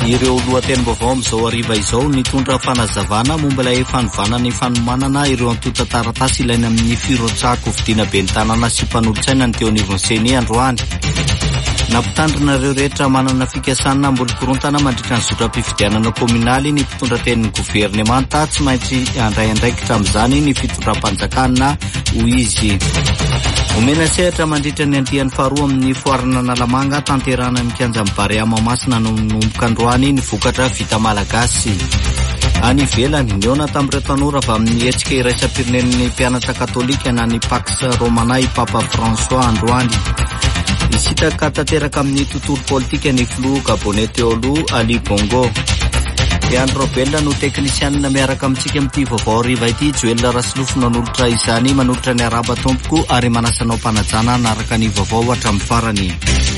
Ireo lohatenim-baovao amin'izao hariva izao nitondra fanazavana momba ilay fanovana fanomanana ireo antota taratasy ilaina amin'ny firotsako vidiana be ny tanàna sy mpanolotsaina ny teo anivon'ny seny androany. Nampitandrina ireo rehetra manana fikasana ambolo-korontana mandritra ny zotram-pifidianana kominaly ny mpitondra tenin'ny governemanta tsy maintsy andray andraikitra amin'izany ny fitondram-panjakana hoy izy. Omena sehatra mandritra ny andiany faharoa amin'ny foarana Nalamanga tanterana ny Kianjambary Mahamasina nanomboka androany ny vokatra vita malagasy. Any ivelany niona tamin'ireo tanora avy amin'ny hetsika iraisam-pirenen'ny mpianatra katolika na ny Pax Romana i Papa François androany. Isitaka tanteraka amin'ny tontolo politika ny filoha Gabonais teo aloha Ali Bongo. Leandro Robella no teknisianina miaraka amintsika amin'ity vaovao hariva ity. Joel Rasilofo nanolotra izany manolotra ny araba tompoko ary manasanao mpanajana naraka ny vaovao hatramin'ny farany.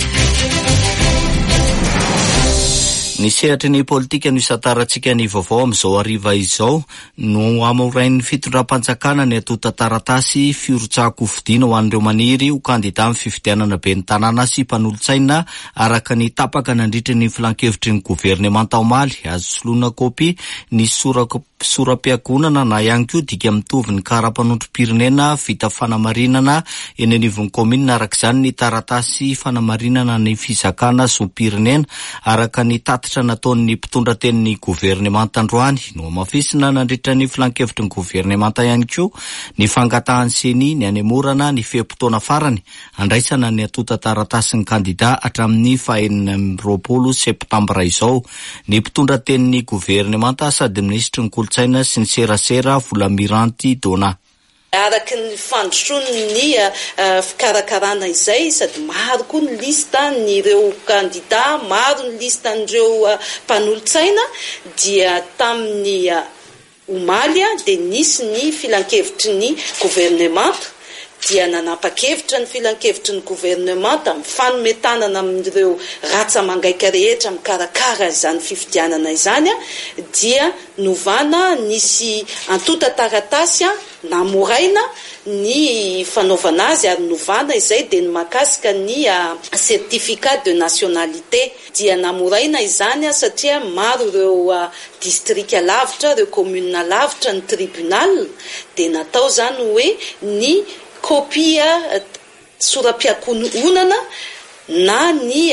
Ny sehatry ny politika no isatarantsika ny vaovao amin'izao hariva izao no amorain'ny fitondram-panjakana ny antota taratasy firotsako fidiana ho an'ireo maniry ho kandida amin'ny fifidianana be ny tanàna sy mpanolotsaina araka ny tapaka nandritra ny filan-kevitry ny governemanta omaly. Azo soloina kopy ny sora-piagonana na ihany koa dika mitovy ny karapanondrom-pirenena vita fanamarinana eny anivon'ny komina arak'izany ny taratasy fanamarinana ny fizakana zom-pirenena araka ny tatitra nataon'ny mpitondra tenin'ny governemanta androany no mafisina nandritra ny filan-kevitry ny governemanta ihany koa ny fangatahan'ny seny ny anemorana ny feim-potoana farany andraisana ny atota taratasy ny kandida hatramin'ny 20 septambra izao. Ny mpitondra tenin'ny governemanta sady ministry ny kolotsaina sy ny serasera Volamiranty Dona. Araka ny fandrosoany fikarakarana izay sady maro koa ny lista ny ireo kandida, maro ny lista n'ireo mpanolotsaina dia tamin'ny omaly dia nisy ny filan-kevitry ny governemanta dia nanapa-kevitra ny filan-kevitry ny governemanta amin'ny fanometanana amin'ireo ratsa mangaika rehetra mikarakara izany fifidianana izany dia novana nisy antota taratasy namoraina ny fanaovana azy ary novana izay dia ny makasika ny certificat de nationalité dia namoraina izany satria maro ireo distrika lavitra, ireo commune lavitra ny tribunal dia natao zany hoe ny kopia sora-piakononana na ny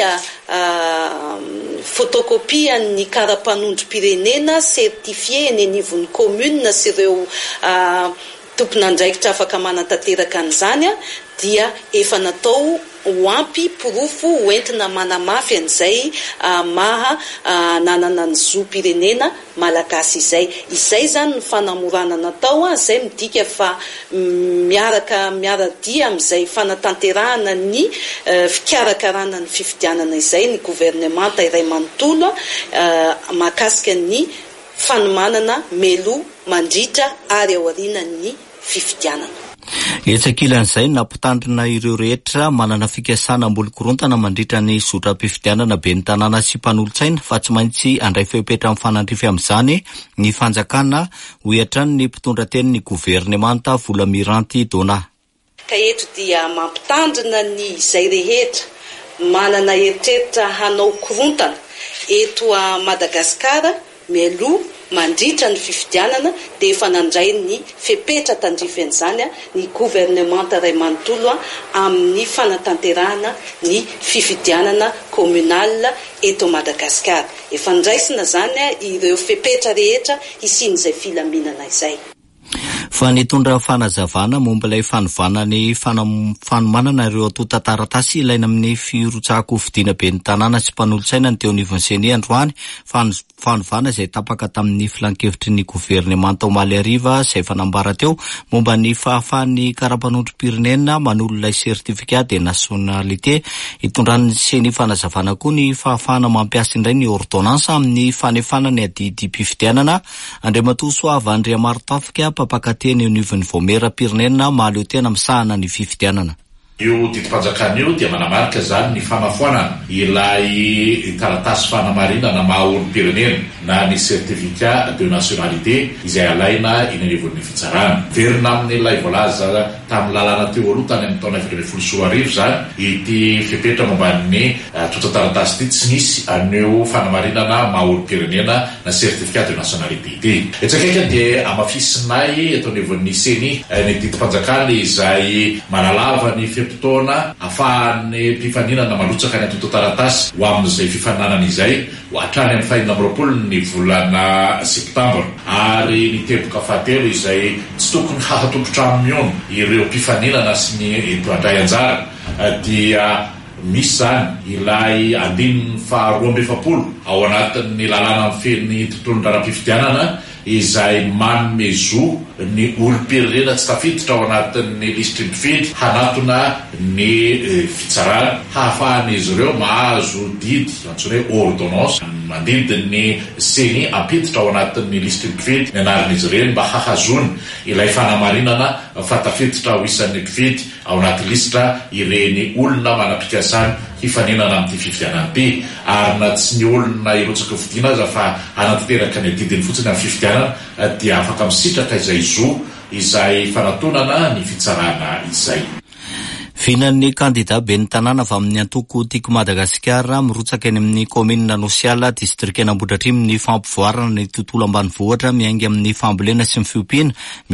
fotokopia ny karapanondrom-pirenena certifié eny anivon'ny commune sy ireo tompon'andraikitra afaka manatanteraka an'izany dia efa natao ho ampy porofo hoentina manamafy an'izay maha nanana ny zo-pirenena malagasy izay zany ny fanamorana natao izay midika fa miaradia amin'izay fanatanterahana ny fikarakarana ny fifidianana izay ny governemanta iray manontolo makasika ny fanomanana melo mandritra ary aoriana ny fifidianana. Etsakilan'izay nampitandrina ireo rehetra manana fikasana ambolo-korontana mandritra ny zotram-pifidianana be ny tanàna sy mpanolotsaina fa tsy maintsy andray fepetra amin'ny fanandrify amin'izany ny fanjakana ho ihatrany ny mpitondra tenin'ny governemanta Volamiranty Dona. Ka eto dia mampitandrina ny izay rehetra manana eritreritra hanao korontana eto a Madagasikara mialoha mandritra ny fifidianana dia efa nandray ny fepetra tandrifan'izany ny governemanta iray manontolo amin'ny fanatanterahana ny fifidianana communal eto Madagasikara. Efa ndraisina zany ireo fepetra rehetra isin'izay filaminana izay. Fa nitondra fanazavana momba ilay fanovana ny fanomanana ireo atota taratasy ilaina amin'ny firotsako fidiana be ny tanàna sy mpanolotsaina ny teo anivon'ny seny androany fanovana izay tapaka tamin'ny filan-kevitry ny governemanta omaly ariva izay fanambara teo momba ny fahafahan'ny karapanondrom-pirenena manolo ilay sertificat de nationalité itondran'ny seny fanazavana koa ny fahafahana mampiasa indray ny ordonnance amin'ny fanefana ny adidim-pifidianana Andriamatoa Soava Andriamarotafika papakateny anivon'ny Vomera Pirenena mahaleo tena misahana ny fifidianana. Io didim-panjakana io dia manamarika zany ny famafoanana ilay taratasy fanamarinana maha-olom-pirenena na ny certificat de nationalité izay alaina iny anivon'ny fitsarana. Verina amin'ilay voalaza tamin'ny lalàna teo aloha tany amin'ny taona 2010 zany ity fepetra momban'ny tota-taratasy ity tsy nisy aneo fanamarinana maha-olom-pirenena na certificat de nationalité ity. Etsakaiky dia amafisinay eto anivon'ny seny ny didim-panjakana izay manalava ny fotoana afahan'ny mpifaninana malotsaka ny atoto-taratasy ho amin'izay fifaninanana izay hatrany amin'ny 2020 ny volana septambra ary ny teboka fahatelo izay tsy tokony hahatombotra aminy ireo mpifaninana sy ny handray anjara dia misy zany ilay 270 ao anatin'ny lalàna amin'ny feny tontolon-draram-pifidianana izay manome zo ny olom-pirenena tsy tafiditra ao anatin'ny lisitry ny mpifidy hanatona ny fitsarana hahafahan'izy ireo mahazo didy antsoina hoe ordonnance mandidiny seny ampiditra ao anatin'ny lisitry ny mpifidy ny anaran'izy ireny mba hahazony ilay fanamarinana fatafiditra ho isan'ny mpifidy ao anaty lisitra ireny olona manam-pikasany hifaninana amin'ity fifidianana ity ary na tsy ny olona irotsaka fidiana aza fa anatanteraka ny didiny fotsiny amin'ny fifidianana dia afaka misitraka izay zo izay fanatonana ny fitsarana izay. Finan'ny kandida ben'ny tanàna avy amin'ny antoko tiako Madagasikara mirotsaka eny amin'ny komina Nosiala distrika Ambohidratrimo ny fampivoarana ny tontolo ambanivohitra miainga amin'ny fambolena sy ny fiompiana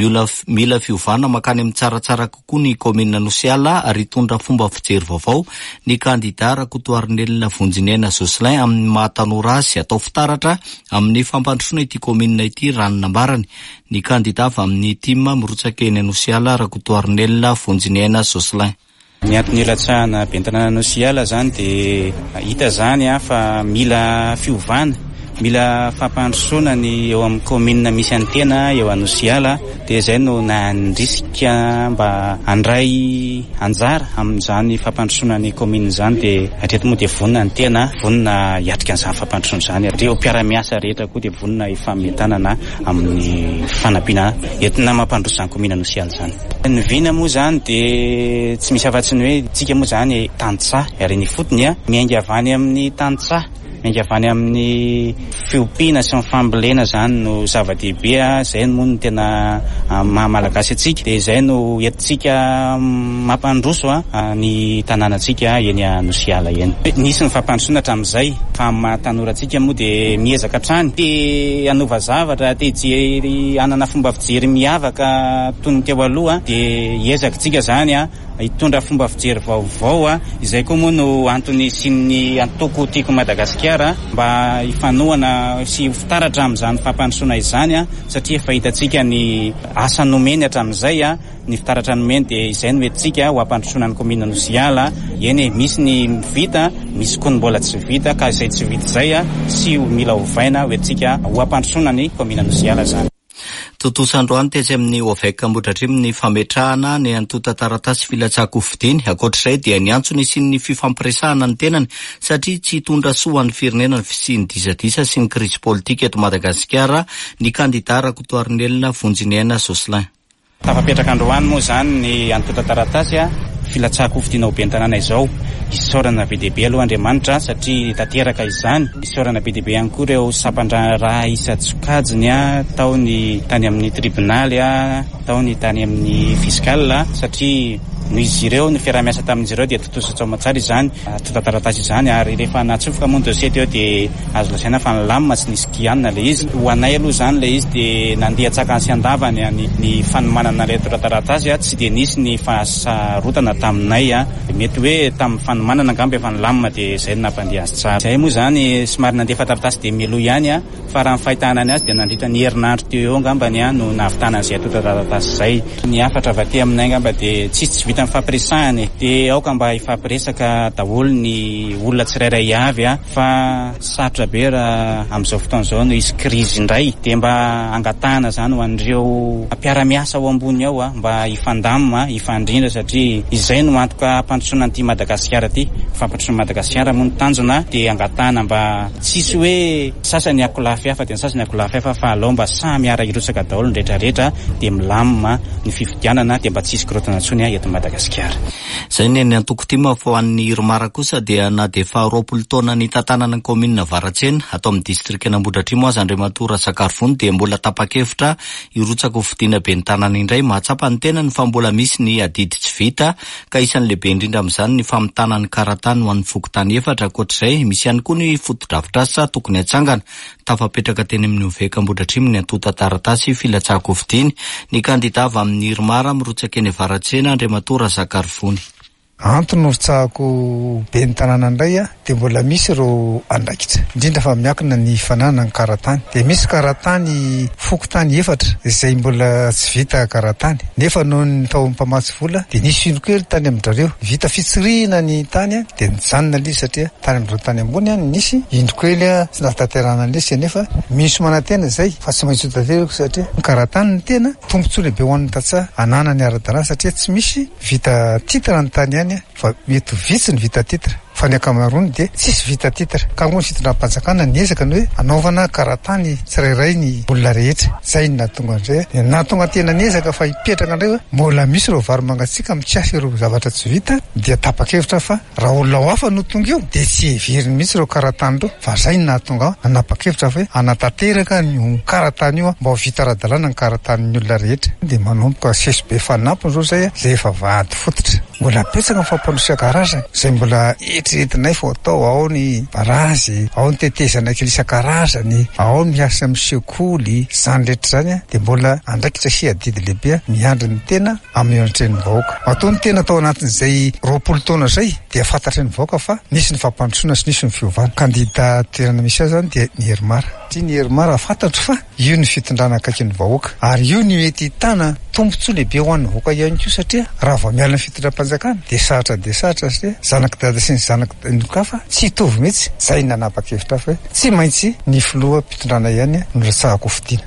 mila fiovana makany amin'ny tsaratsara kokoa ny komina Nosiala ary hitondra fomba fijery vaovao ny kandida Rakotoarinelina Vonjinena Joselin amin'ny mahatanora azy atao fitaratra amin'ny fampandrosoana ity komina ity ranonambarany. Ny kandida avy amin'ny tima mirotsaka eny Nosiala Rakotoarinelina Vonjinena Joselin. Ny antony ilatsahana ben'ny tanàna Nosiala zany dia hita zany fa mila fiovana, mila fampandrosoana ny eo amin'ny komina misy antena eo a Nosiala dia izay no nandrisika mba handray anjara amin'izany fampandrosoana ny komina izany dia hatreto moa dia vonina ny tena vonina hiatrika an'izany fampandrosoana izany ireo mpiara-miasa rehetra koa dia vonina hifametanana amin'ny fanampiana entina mampandroso izany komina Nosiala izany. Ny vina moa zany dia tsy misy afa-tsy ny hoe tsika moa zany tantsaha ary ny fotony miainga avy any amin'ny tantsaha miainga avy any amin'ny fiompiana sy ny fambolena zany no zava-dehibe izay moa no tena mahamalagasy atsika dia izay no entintsika mampandroso ny tanànatsika eny a Nosiala eny. Nisy ny fampandrosoana hatramin'izay fa mahatanoratsika moa dia miezaka hatrany te hanova zavatra te hijery hanana fomba fijery miavaka toy ny teo aloha dia hiezaka tsika zany hitondra fomba fijery vaovao izay koa moa no antony sy ny antoko tiako Madagasikara mba hifanohana sy fitaratra amin'izany fampandrosoana izany satria fahitantsika ny asa nomeny hatramin'izay ny fitaratra nomeny dia izay no entintsika ho ampandrosoana ny komina Nosiala eny misy ny vita misy koa ny mbola tsy vita ka izay tsy vita izay sy mila hovaina ho entintsika ho ampandrosoana ny komina Nosiala zany. Totosandroany tetsy amin'ny Oveka Ambohidratrimo ny fametrahana ny antota-taratasy filatsako fidiny ankoatr'izay dia ny antsony sy ny fifampiresahana ny tenany satria tsy hitondra soa ny firenena sy ny disadisa sy ny krisy politika eto Madagasikara ny kandida Rakotoarinelina Vonjinena Joselin. Tafapetraka androany moa zany ny antota-taratasy filatsako fidina ho ben'ny tanàna izao isaorana be dehibe aloha Andriamanitra satria tanteraka izany isaorana be dehibe ihany koa ireo sampandraraha isa-tsokajiny tao ny tany amin'ny tribunaly tao ny tany amin'ny fiskal satria no izy ireo ny fiarah-miasa tamin'izy ireo dia totosatsao tsara izany tota-taratasy izany ary rehefa natsofoka moa dosie teo dia azo lasaina fa nilamina sy nisy kianina le izy ho anay aloha zany le izy dia nandeha tsakany sy andavany ny fanomanana le tota-taratasy tsy dia nisy ny fahasarotana taminay mety hoe tamin'ny fanomanana angamba efa nilamina dia izay nampandeha azy tsara. Izay moa zany somary nandefa taratasy dia mialoha ihany fa raha ny fahitana azy dia nandritra ny herinandro teo eo angambany no nahavitana an'izay tota-taratasy izay. Ny afatra avy aminay angamba dia tsisy vita mifampiresahany dia aoka mba hifampiresaka daholo ny olona tsirairay avy fa sarotra be raha amin'izao fotoana izao no isy krizy indray dia mba angatahana zany ho an'ireo mpiara-miasa ao ambony ao mba hifandamina hifandrindra satria izay no antoka ampandrosoana an'ity Madagasikara ity fampandrosoana Madagasikara moa ny tanjona dia angatahana mba tsisy hoe sasany akolafy hafa dia ny sasany akolafy hafa fa alao mba samy ara irotsaka daholo ny rehetrarehetra dia milamina ny fifidianana dia mba tsisy korotana intsony eto Madagasikara. Madagasikara. Zay ny antoko tima fa ho an'ny Irmara kosa dia na de fa 20 taona ny tantanana ny komina Varatsena atao amin'ny distrika Nambodratrimo azy Andriamatora Sakarivony dia mbola tapakevitra irotsaka ho fidiana be ny tanana indray mahatsapa ny tenany fa mbola misy ny adidy tsy vita ka isan'ny lehibe indrindra amin'izany ny famitana ny karatany ho an'ny fokotany efatra akoatr'izay misy ihany koa ny foto-drafitrasa tokony hatsangana tafapetraka teny amin'ny Oveka Ambodratrimo ny atota taratasy filatsahako ho fidiany ny kandida avy amin'ny Irmara mirotsaka eny Varatsena Andriamatora Sakarivony. Antony rotsahako be ny tanàna indray dia mbola misy ireo andraikitra indrindra fa miakina ny fananana ny karatany dia misy karatany fokotany efatra izay mbola tsy vita karatany nefa noho ny tao mpamatsy vola dia nisy inokely tany amin'ndrareo vita fitsirina ny tany dia nijanona ilay satria tany amin'ireo tany ambony nisy indokely tsy nahatanterana lesy nefa misy manantena izay fa tsy maintsy hotanterako satria ny karatany ny tena tombontsoa lehibe ho an'ny tantsaha anana ny ara-dalàna satria tsy misy vita titra ny tany ihany fa mety vitsy ny vita titra fa ny akamarony dia tsisy vita titra ka moa ny fitondram-panjakana niezaka ny hoe anaovana karatany tsirairay ny olona rehetra zay ny nahatonga indray nahatonga tena niezaka fa hipetraka indray hoe mbola misy ireo vary mangatsika mitsiasy ireo zavatra tsy vita dia tapakevitra fa raha olona ho hafa no tonga eo dia tsy heveriny mihitsy ireo karatany ireo fa zay ny nahatonga nanapa-kevitra fa hoe anatanteraka ny karatany io mba ho vita ara-dalàna ny karatan'ny olona rehetra dia manomboka sesy be fanampiny zao zay efa vady fototra mbola petsaka ny fampanosia karazany zay mbola eritreretinay fa atao ao ny barazy ao ny tetezana kely isan-karazany ao miasa amin'ny sekoly zany rehetra zany dia mbola andraikitra hiadidy lehibe miandry ny tena amin'ny onatren'ny vahoaka atao ny tena atao anatin'izay 20 taona zay dia fantatry ny vahoaka fa nisy ny fampandrosoana sy nisy ny fiovana kandida toerana misy azy zany dia ny Irmara ny Irmara fantatro fa io ny fitondrana akaiky ny vahoaka ary io ny mety hitana tombontsoa lehibe ho an'ny vahoaka ihany koa satria raha vao miala ny fitondram-panjakana dia saratra satria zanaky dada sy ny zanaky nokafa tsy hitovy mihitsy zay nanapa-kevitra fa tsy maintsy ny filoha mpitondrana ihany no ratsahako fidiana.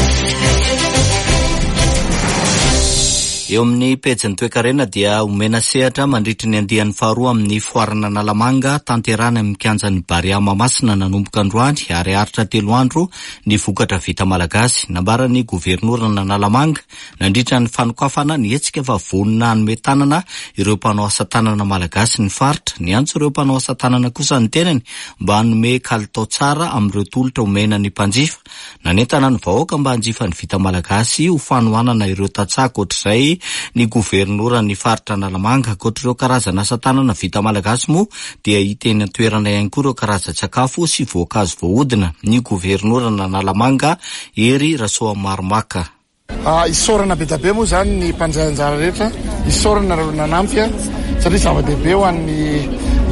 Eo amin'ny pejin'ny toe-karena dia omena sehatra mandritry ny andian'ny faharoa amin'ny foarana Nalamanga tanterana amin'ny kianjan'ny Barea Mahamasina nanomboka androany ary aritra 3 andro ny vokatra vita malagasy nambarany governorana Nalamanga nandritra ny fanokafana ny hetsika fa vonona hanome tanana ireo mpanao asa tanana malagasy ny faritra ny antso ireo mpanao asa tanana kosa ny tenany mba hanome kalitao tsara amin'ireo tolotra omena ny mpanjifa nanentana ny vahoaka mba hanjifa ny vita malagasy ho fanohanana ireo tantsaha ohatr'izay ny gouvernoura ny faritra Nalamanga akoatr'ireo karazana asa tanana vita malagasy moa dia hita eny an-toerana ihany koa ireo karazan-tsakafo sy voankazo voahodina ny gouvernourana Nalamanga Ery Rasoamaromaka. Isorana be dabe moa zany ny mpanjaranjara rehetra isorana nanampy satria zava-dehibe ho an'ny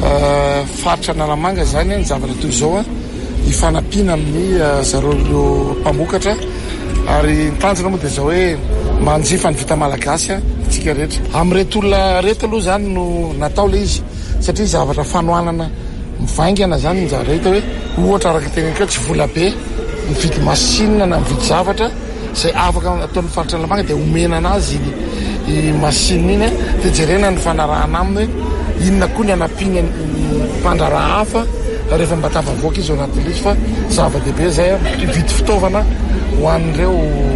faritra Nalamanga zany ny zavatra toy izao ifanampiana amin'ny zareo mpamokatra ary ny tanjona moa dia zao hoe manjifa ny vita malagasy tsika rehetra amin'reto olona rehetra aloha zany no natao le izy satria zavatra fanohanana mivaingana zany ny zavatra hoe ohatra araka teneniko tsy vola be mividy masinina na mividy zavatra zay afaka ataon'ny faritra Nalamanga dia omena anazy i masinina iny dia jerena ny fanarahana aminy hoe inona koa ny anampiana mpandraraha hafa rehefa mba tafavoaka izy ao anatin'ilay izy fa zava-dehibe zay mividy fitaovana ho an'ireo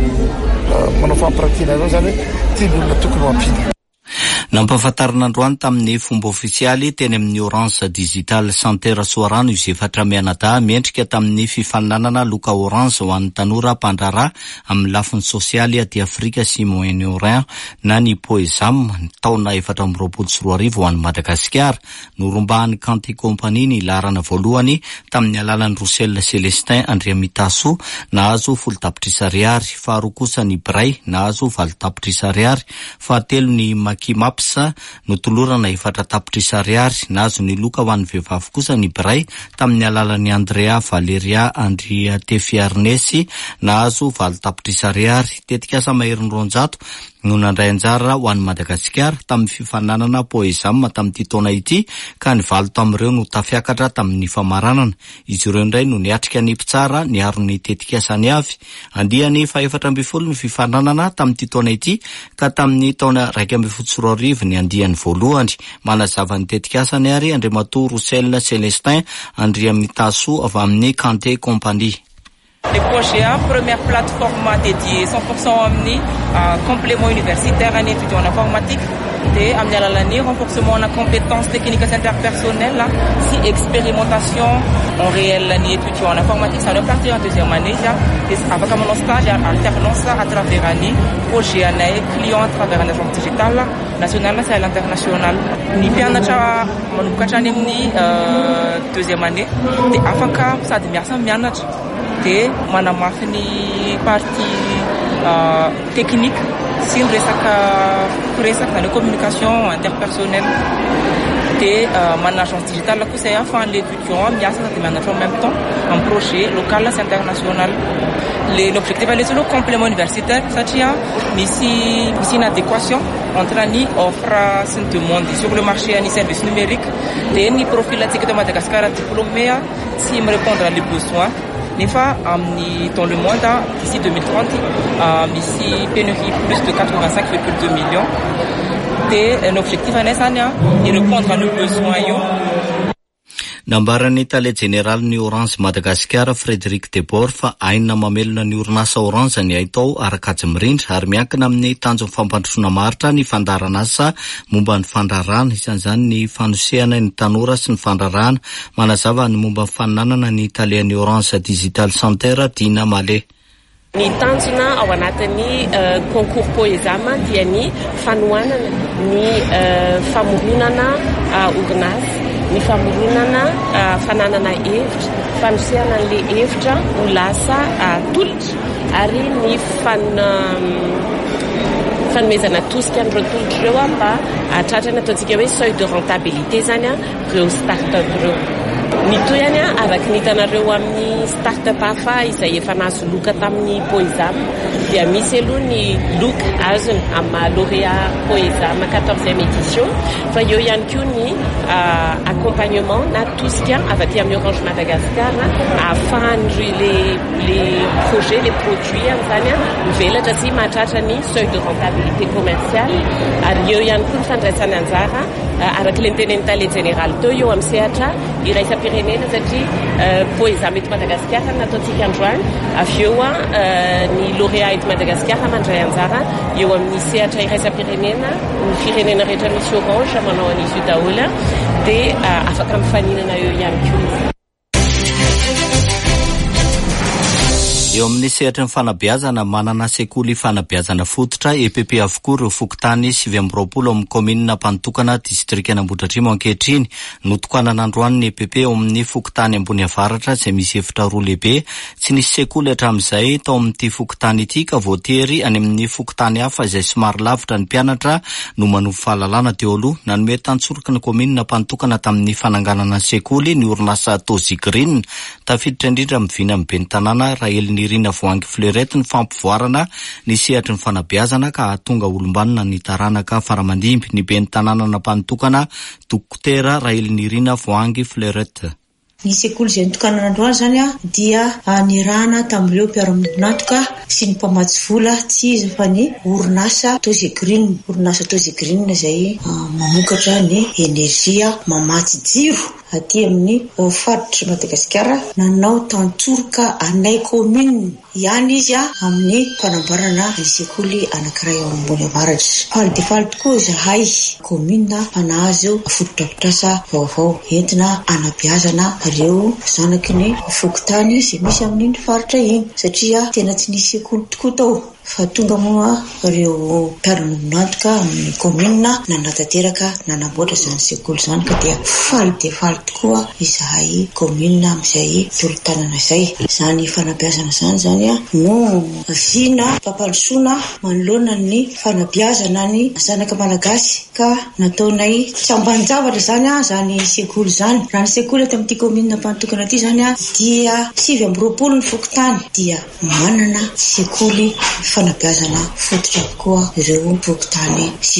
manao fampiratiana zao zany tia olona tokony ho ampiana. Nampahafantarana androany tamin'ny fomba ofisialy teny amin'ny Orange Digital Santé Rasoarano izy efatra mianadahy miendrika tamin'ny fifaninanana loka Orange ho an'ny tanora mpandrarà amin'ny lafiny sosialy aty Afrika sy Moyen-Orient na ny Poezam ny taona 2024 ho an'ny Madagasikara norombahan'ny Kanté Compagnie ny larana voalohany tamin'ny alalan'ny Roussel Celestin Andriamitaso nahazo 10 tapitrisa ariary faharoa kosa ny Bray nahazo 20 tapitrisa ariary fahatelo ny Makimap notolorana 4 tapitrisa ariary nahazo ny loka ho an'ny vehivavy kosa ny Bray tamin'ny alalan'ny Andrea Valeria Andria Tefiarnesy nahazo 20 tapitrisa ariary tetikasa mahery 200 no nandray anjara ho an'ny Madagasikara tamin'ny fifananana Poezam tamin'ity taona ity ka ny 7 tamin'ireo no tafiakatra tamin'ny famaranana izy ireo indray no niatrika ny mpitsara niaro ny tetikasany avy andiany 4 ny fifananana tamin'ity taona ity ka tamin'ny taona 1 ny andiany voalohany manazava ny tetikasany ary Andriamato Roussel Celestin Andriamitaso avy amin'ny Kanté Compagnie. Le projet A, première plateforme dédiée 100% omni, complément universitaire en études en informatique. et amin'ny alalan'ny renforcement na compétences techniques interpersonnelles si expérimentation en réel ny étudiants en informatique ça doit partir en deuxième année et afaka manao stage alternance à travers any projet anay client à travers un agence digitale national sy à l'international ny mpianatra manomboka hatrany amin'ny deuxième année de afaka sady miasa mianatra de manamafy ny partie technique sy ny resaka dans la communication interpersonnelle de manana agence digitale kosa afahan'ny l'étudiant miasa sady mianatra en même temps un projet local sy international l'objectif est le complément universitaire satria misy une adéquation entre ny offre sy ny demande sur le marché ny service numérique de ny profil atsika de Madagascar diplômé si me répondre à les besoins nefa amin'ny dans le monde d'ici 2030 misy pénurie plus de 85,2 millions de l'objectif an'izany ny répondre à nos besoins io. Nambaran'ny tale général ny Orange Madagascar Frédéric Debord fa aina mamelona ny orinasa Orange ny aitao arakajy mirindra ary miankina amin'ny tanjony fampandrosoana maritra ny fandarana asa momba ny fandrarana isan'izany ny fanosehana ny tanora sy ny fandrarana manazava ny momba ny faninanana ny italian'ny Orange Digital Center Dina Male. Ny tanjona ao anatin'ny concours poezama dia ny fanohanana ny famoronana orinasa ny famoronana fananana hevitra fanosehana an'le hevitra ho lasa tolotra ary ny fanomezana tosika an'ireo tolotra ireo mba hatratrana ataontsika hoe seuil de rentabilité zany ireo start-up ireo ny toyany araky ny hitanareo amin'ny start-up hafa izay efa nahazo loka tamin'ny poezama dia misy aloha ny loka azony amin'ny lauréat poezama 14e édition fa eo ihany koa ny accompagnement na tosika avy aty amin'ny Orange Madagascar ahafahan'ry les projets les produits amin'izany mivelatra sy mahatratra ny seuil de rentabilité commerciale ary eo ihany koa ny fandraisany anjara araky le niteneny tale général teo eo amin'ny sehatra iraisam-pirenena satria poezama eto Madagascar nataontsika androany avy eo ny lauréat eto Madagascar mandray anjara eo amin'ny sehatra iraisam-pirenena ny firenena rehetra misy Orange manao an'izy io daholo dia afaka mifaninana eo ihany koa. Eo amin'ny sehatra ny fanabeazana manana sekoly fanabeazana fototra EPP avokoa ireo fokontany 720 amin'ny komina mpanotokana distrika Ambohidratrimo ankehitriny notokanana androany ny EPP eo amin'ny fokontany ambony avaratra izay misy efitra roa lehibe tsy nisy sekoly hatramin'izay tao amin'ity fokontany ity ka voatery any amin'ny fokontany hafa izay somary lavitra ny mpianatra no manovy fahalalana teo aloha nanome tantsoroka ny komina mpanotokana tamin'ny fananganana sekoly ny orinasa Tozy Green tafiditra indrindra mivina amin'ny ben'ny tanàna Raheliny Irina Voangy Fleurette ny fampivoarana ny sehatry ny fanabeazana ka hahatonga olombanona ny taranaka faramandimby ny ben'ny tanàna mpanotokana Dokotera Raheliny Irina Voangy Fleurette. Ny sekoly izay nitokanana androany zany dia nirahana tamin'ireo mpiara-nantoka sy ny mpamatsy vola tsy izy fa ny orinasa Tozy Green. Orinasa Tozy Green izay mamokatra ny enerzia mamatsy jiro aty amin'ny faritra Madagasikara nanao tantsoroka anay commune ihany izy amin'ny fanamboarana ny sekoly anankiray ao ambony avaratra. Faly dia faly tokoa izahay commune nahazo fotodrafitrasa vaovao entina anabeazana ireo zanaky ny fokontany izay misy amin'ny faritra iny satria tena tsy nisy sekoly tokoa tao fa tonga moa ireo mpiara-nantoka amin'ny commune nanatanteraka nanamboatra izany sekoly izany ka dia faly tokoa izahay commune amin'izay torotanana izay izany fanabeazana zany no viana mpampandrosoana manoloana ny fanabeazana ny zanaka malagasy ka nataonay tsy ambanin-javatra zany sekoly zany raha ny sekoly eto amin'ity commune mpanotokana ity zany dia 720 ny fokontany dia manana sekoly fanabeazana fototra koa ireo fokontany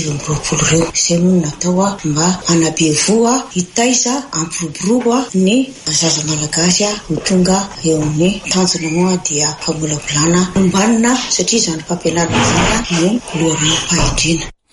720 ireo izay no natao mba anabevoa hitaiza ampiroboroa ny zaza malagasy ho tonga eo amin'ny tanjona moa dia famolavolana ombanina satria zany fampianarana zany no lohan'ny fahendrena.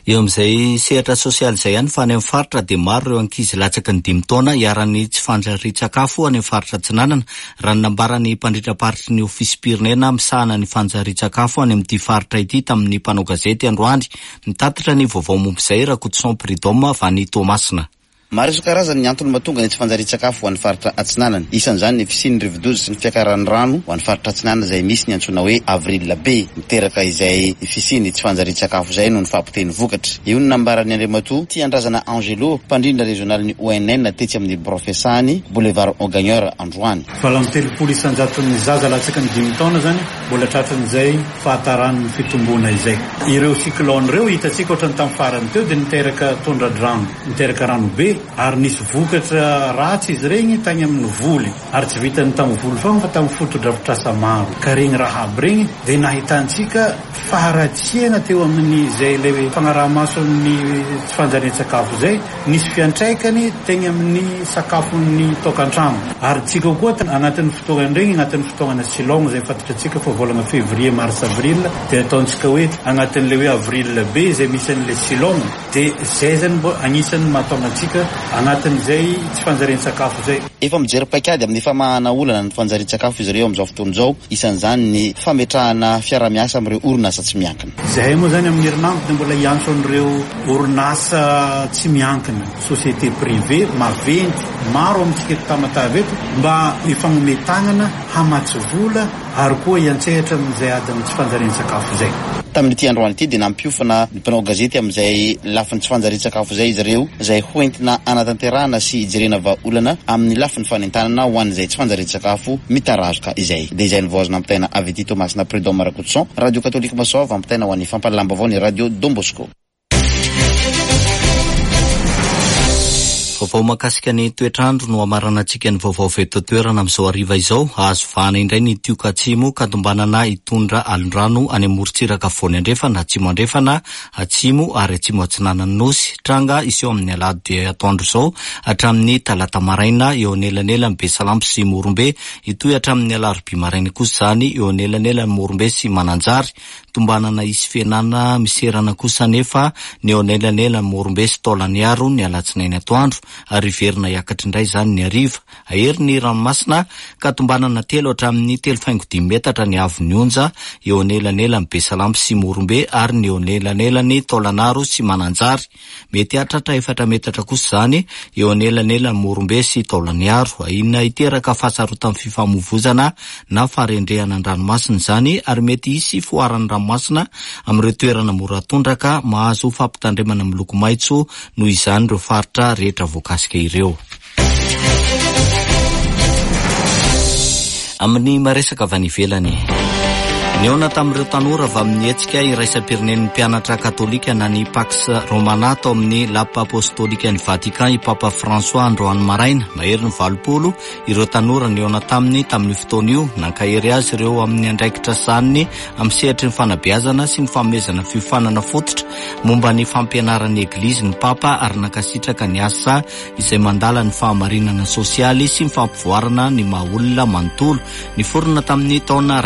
Eo amin'izay sehatra sosialy izay ihany fa any amin'ny faritra dia maro ireo ankizy latsaky ny 5 taona hiarany tsy fanjarian-tsakafo any amin'ny faritra Atsinanana. Raha nambarany mpandritra-paritry ny ofisym-pirenena misahana ny fanjarian-tsakafo any amin'ity faritra ity tamin'ny mpanao gazety androany. Nitatitra ny vaovao momba izay Rakotoson Pridome Vany Tomasina. Maro isan-karazany ny antony mahatonga ny tsy fanjarian-tsakafo ho an'ny faritra Atsinanana. Isan'izany ny fisian'ny rivo-doza sy ny fiakaran'ny rano ho an'ny faritra Atsinanana izay misy ny antsoina hoe avril be. Miteraka izay fisiany tsy fanjarian-tsakafo izay no ny fampiteny vokatra. Io ny nambaran'ny Andriamatoa Ty Andrazana Angelo, mpandrindra regionaly ny ONN tetsy amin'ny Brofesany, Boulevard Augagneur androany. Valamy 30 isan-jaton'ny zaza latsaky ny 5 taona zany mbola tratran'izay fahatarany fitombona izay. Ireo cyclone reo hitantsika ohatrany tamin'ny farany teo dia niteraka tondradrano, niteraka rano be ary nisy vokatra ratsy izy regny tany amin'ny voly ary tsy vitany tamin'ny voly fa tamin'ny foto-drafitrasa maro. Ka regny raha aby regny dia nahitantsika faharatsiana teo amin'ny izay le fagnaraha-maso amin'ny tsy fanjarian-tsakafo izay, nisy fiantraikany teny amin'ny sakafon'ny tokantrano. Ary tsika koa anatin'ny fotoana regny, anatin'ny fotoana silongo izay fantatritsika fa volana février mars avril dia ataontsika hoe anatin'le hoe avril be izay misy an'le silongo dia izay zany agnisan'ny mahatonga antsika anatin'izay tsy fanjarian-tsakafo izay. Efa mijery paikady amin'ny famahana olana ny fanjarian-tsakafo izy ireo amin'izao fotoan'izao, isan'izany ny fametrahana fiara-miasa amin'ireo orinasa tsy miankina. Zahay moa zany amin'ny herinandro dia mbola hiantso an'ireo orinasa tsy miankina, société privée maventy maro amintsika eto Tamatave eto mba hifagnometanana hamatsy vola ary koa hiantsehatra amin'izay adiny tsy fanjarian-tsakafo izay. Tamin'ity androany ity dia nampiofana ny mpanao gazety amin'izay lafiny tsy fanjarian-tsakafo izay izy ireo, izay hoentina anatanterahana sy hijerena vahaolana amin'ny lafiny fanentanana ho an'izay tsy fanjarian-tsakafo mitarazoka izay. Dia izay ny voazona ampitaina avy ety Tomasina Pridome Rakotoson, Radio Katolika Masova ampitaina ho an'ny fampalalamba avao ny Radio Don Bosco. Vaovao makasika ny toetrandro no amarana antsika ny vaovao eto toerana amin'izao hariva izao. Azo vahana indray ny tioka atsimo katombanana hitondra alondrano any amorontsiraka Voany Andrefana, atsimo Andrefana, atsimo ary atsimo Atsinanana Nosy. Tranga iseho amin'ny alahady dia atoandro izao hatramin'ny talata maraina eo anelanelany Besalampy sy Morombe, itoy hatramin'ny alarobia maraina kosa zany eo anelanelany Morombe sy Mananjary. Tombanana isy fienana miserana kosa nefa ny eo anelanelany Morombe sy Taolaniaro ny alatsinainy atoandro, ary verina hiakatra indray zany ny hariva. Ahery ny ranomasina ka tombanana 3 hatramin'ny 3.5 metatra ny avy ny onja eo anelanelany Besalampy sy Morombe ary ny eo anelanelany Taolanaro sy Mananjary. Mety hatratra 4 metatra kosa zany eo anelanelany Morombe sy Taolaniaro. Inona hiteraka fahasarotan'ny fifamoivozana na farendrehana ranomasina zany, ary mety hisy foaran'ny ranomasina amin'ireo toerana mora tondraka mahazo fampitandremana miloko maitso noho izany ireo faritra rehetra voakasika ireo. Amin'ny maresaka avy any ivelany, niona tamin'ireo tanora avy amin'ny hetsika iraisam-pirenen'ny mpianatra katolika na ny Pax Romana tao amin'ny lapa apostolika ny Vatican i Papa François androany maraina. Mahery ny 20 ireo tanora niona tamin'ny fotoana io, nankahery azy ireo amin'ny andraikitra saniny amin'ny sehatry ny fanabeazana sy ny fanomezana fiofanana fototra momba ny fampianaran'ny Eglizy ny Papa, ary nankasitraka ny asa izay mandala ny fahamarinana sosialy sy ny fampivoarana ny mahaolona manontolo. Niforona tamin'ny taona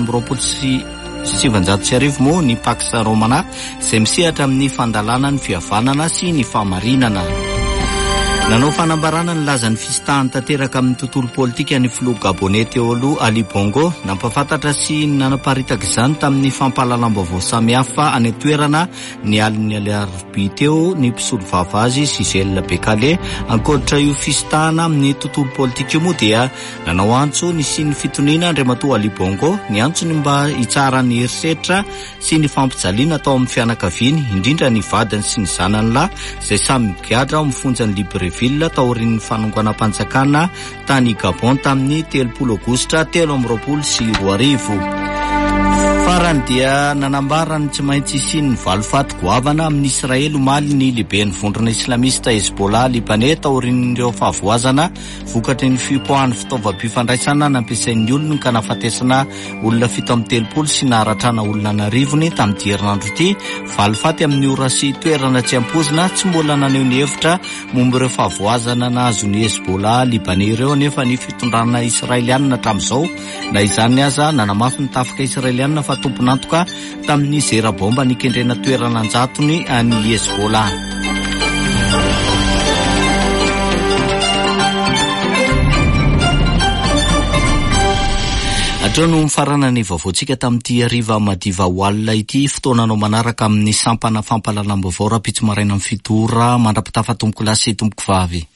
730 moa ny Pax Romana izay misehatra amin'ny fandalana ny fihavanana sy ny fahamarinana. Nanao fanambarana ny lazan'ny fisitahany tanteraka amin'ny tontolo politika ny filoha Gabonais teo aloha Ali Bongo, nampafantatra sy nanaparitaka izany tamin'ny fampahalalam-baovao samihafa any toerana ny alin'ny alarobia teo ny mpisolo vava azy Gisèle Bekale. Ankoditra io fisitahana amin'ny tontolo politika io moa dia nanao antso ny sy ny fitoniana Andriamatoa Ali Bongo, ny antsony mba hitsara ny herisetra sy ny fampijaliana atao amin'ny fianakaviany, indrindra ny vadiny sy ny zanany lahy izay samy migadra ao mifonja ny Libreville taorian'ny fanongoanam-panjakana tany Gabon tamin'ny 30 Aogositra 2024. Farany dia nanambarany tsy maintsy sy ny valofaty goavana amin'ny Israely omaly ny lehibe ny vondrona islamista Hezbollah Libanais taorian'ireo fahavoazana vokatry ny fipoahany fitaovam-pifandraisana nampiasain'ny olona ka nafatesana olona 730 sy naharatrana olona narivony tamin'ity herinandro ity. Valofaty amin'ny ora sy toerana tsy ampozina tsy mbola naneho ny hevitra momba ireo fahavoazana nazon'ny Hezbollah Libanais ireo, nefa ny fitondrana Israelianina hatramin'izao na izany aza nanamafy ny tafika Israelianina fa tomponantoka tamin'ny zera-bomba nikendrena toerana anjatony any Hezbollah. Atrano mifarana ny vaovaontsika tamin'ity hariva madiva ho alina ity fotoananao manaraka amin'ny sampana fampalalam-baovao rapitso maraina amin'ny fitora mandrapitafa tomboko lasy tomboko vavy.